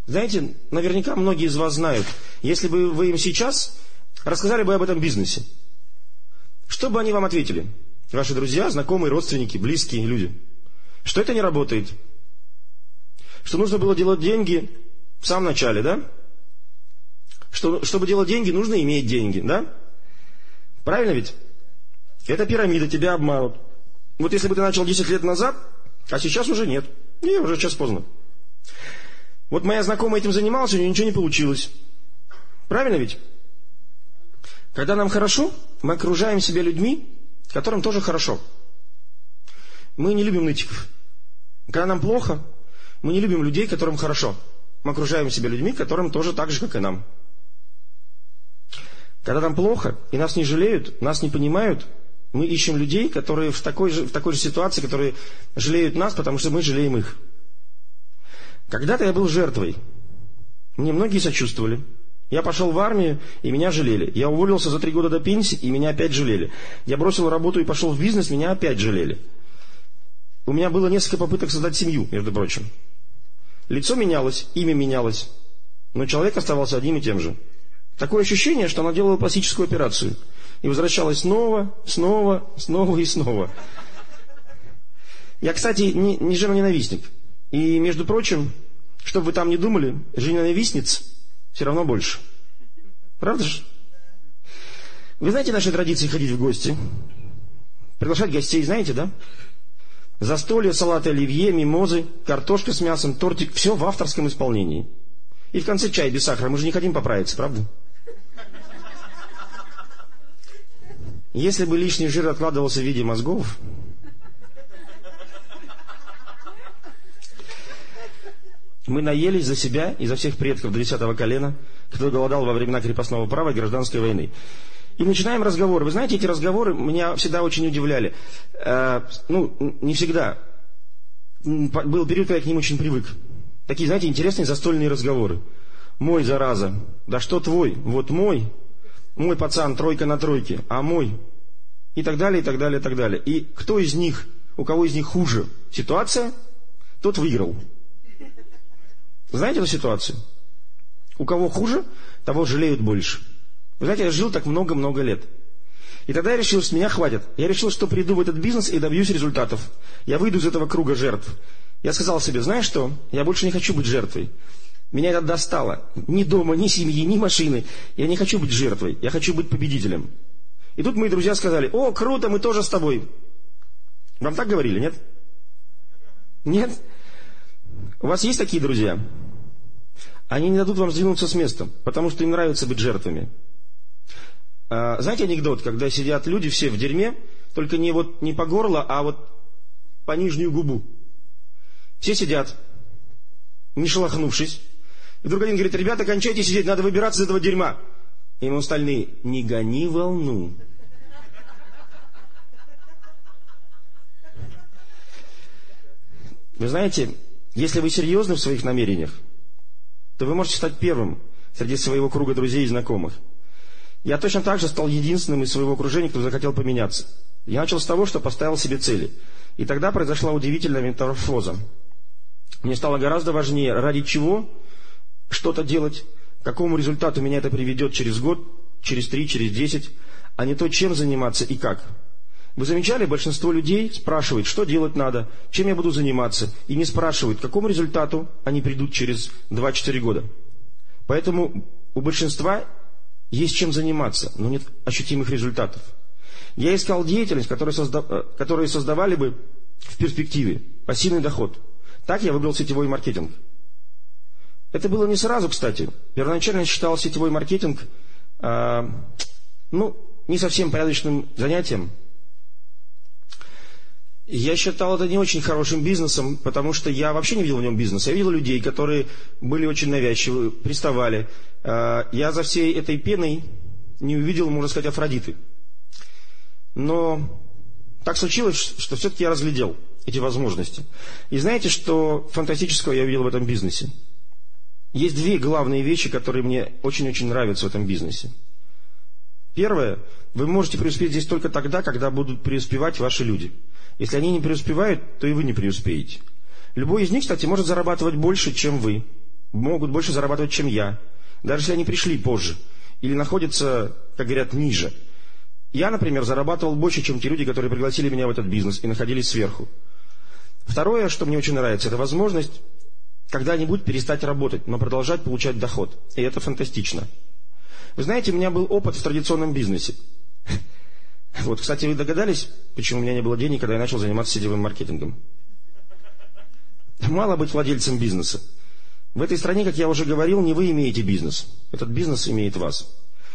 Знаете, наверняка многие из вас знают, если бы вы им сейчас рассказали бы об этом бизнесе, что бы они вам ответили? Ваши друзья, знакомые, родственники, близкие люди. Что это не работает. Что нужно было делать деньги в самом начале, да? Что, чтобы делать деньги, нужно иметь деньги, да? Правильно ведь? Это пирамида, тебя обманут. Вот если бы ты начал 10 лет назад, а сейчас уже нет. Не, уже сейчас поздно. Вот моя знакомая этим занималась, у нее ничего не получилось. Правильно ведь? Когда нам хорошо, мы окружаем себя людьми, которым тоже хорошо. Мы не любим нытиков. Когда нам плохо, мы не любим людей, которым хорошо. Мы окружаем себя людьми, которым тоже так же, как и нам. Когда нам плохо, и нас не жалеют, нас не понимают, мы ищем людей, которые в такой же ситуации, которые жалеют нас, потому что мы жалеем их. Когда-то я был жертвой. Мне многие сочувствовали. Я пошел в армию, и меня жалели. Я уволился за 3 года до пенсии, и меня опять жалели. Я бросил работу и пошел в бизнес, меня опять жалели. У меня было несколько попыток создать семью, между прочим. Лицо менялось, имя менялось, но человек оставался одним и тем же. Такое ощущение, что она делала пластическую операцию и возвращалась снова и снова. Я, кстати, не женоненавистник. И, между прочим, что бы вы там ни думали, женоненавистниц все равно больше. Правда же? Вы знаете наши традиции ходить в гости? Приглашать гостей, знаете, да? Застолье, салаты оливье, мимозы, картошка с мясом, тортик. Все в авторском исполнении. И в конце чай без сахара. Мы же не хотим поправиться, правда? Если бы лишний жир откладывался в виде мозгов... Мы наелись за себя и за всех предков до 10-го колена, кто голодал во времена крепостного права и гражданской войны. И начинаем разговоры. Вы знаете, эти разговоры меня всегда очень удивляли. Не всегда. Был период, когда я к ним очень привык. Такие, знаете, интересные застольные разговоры. Мой, зараза, да что твой? Вот мой пацан, 3 на 3, а мой. И так далее, и так далее, и так далее. И кто из них, у кого из них хуже ситуация, тот выиграл. Знаете эту ситуацию? У кого хуже, того жалеют больше. Вы знаете, я жил так много-много лет. И тогда я решил, что меня хватит. Я решил, что приду в этот бизнес и добьюсь результатов. Я выйду из этого круга жертв. Я сказал себе, знаешь что, я больше не хочу быть жертвой. Меня это достало. Ни дома, ни семьи, ни машины. Я не хочу быть жертвой. Я хочу быть победителем. И тут мои друзья сказали, о, круто, мы тоже с тобой. Вам так говорили, нет? Нет? У вас есть такие друзья? Они не дадут вам сдвинуться с места, потому что им нравится быть жертвами. Знаете анекдот, когда сидят люди все в дерьме, только не по горло, а вот по нижнюю губу. Все сидят, не шелохнувшись. И вдруг один говорит, ребята, кончайте сидеть, надо выбираться из этого дерьма. И ему остальные, не гони волну. Вы знаете, если вы серьезны в своих намерениях, то вы можете стать первым среди своего круга друзей и знакомых. Я точно так же стал единственным из своего окружения, кто захотел поменяться. Я начал с того, что поставил себе цели. И тогда произошла удивительная метаморфоза. Мне стало гораздо важнее, ради чего что-то делать, к какому результату меня это приведет через год, через 3, через 10, а не то, чем заниматься и как. Вы замечали, большинство людей спрашивает, что делать надо, чем я буду заниматься, и не спрашивают, к какому результату они придут через 2-4 года. Поэтому у большинства есть чем заниматься, но нет ощутимых результатов. Я искал деятельность, которые создавали бы в перспективе пассивный доход. Так я выбрал сетевой маркетинг. Это было не сразу, кстати. Первоначально я считал сетевой маркетинг не совсем порядочным занятием. Я считал это не очень хорошим бизнесом, потому что я вообще не видел в нем бизнеса. Я видел людей, которые были очень навязчивы, приставали. Я за всей этой пеной не увидел, можно сказать, Афродиты. Но так случилось, что все-таки я разглядел эти возможности. И знаете, что фантастического я увидел в этом бизнесе? Есть 2 главные вещи, которые мне очень-очень нравятся в этом бизнесе. Первое, вы можете преуспеть здесь только тогда, когда будут преуспевать ваши люди. Если они не преуспевают, то и вы не преуспеете. Любой из них, кстати, может зарабатывать больше, чем вы. могут больше зарабатывать, чем я, даже если они пришли позже или находятся, как говорят, ниже. Я, например, зарабатывал больше, чем те люди, которые пригласили меня в этот бизнес и находились сверху. Второе, что мне очень нравится, это возможность когда-нибудь перестать работать, но продолжать получать доход. И это фантастично. Вы знаете, у меня был опыт в традиционном бизнесе. Вот, кстати, вы догадались, почему у меня не было денег, когда я начал заниматься сетевым маркетингом? Мало быть владельцем бизнеса. В этой стране, как я уже говорил, не вы имеете бизнес. Этот бизнес имеет вас.